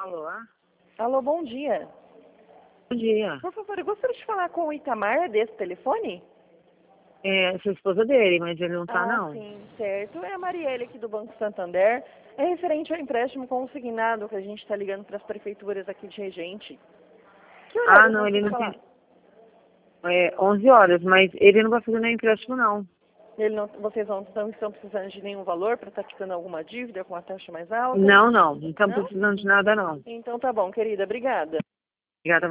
Alô? Alô, bom dia. Bom dia. Por favor, eu gostaria de falar com o Itamar desse telefone? É, sou esposa dele, mas ele não tá, não. Sim, certo. É a Marielle aqui do Banco Santander. É referente ao empréstimo consignado que a gente está ligando para as prefeituras aqui de Regente. Que horário Não, nós ele vamos não falar? tem... 11 horas, mas ele não vai fazer nenhum empréstimo, não. Vocês não estão precisando de nenhum valor para estar quitando alguma dívida com a taxa mais alta? Não, não. Não estamos Não? precisando de nada, não. Então tá bom, querida. Obrigada. Obrigada.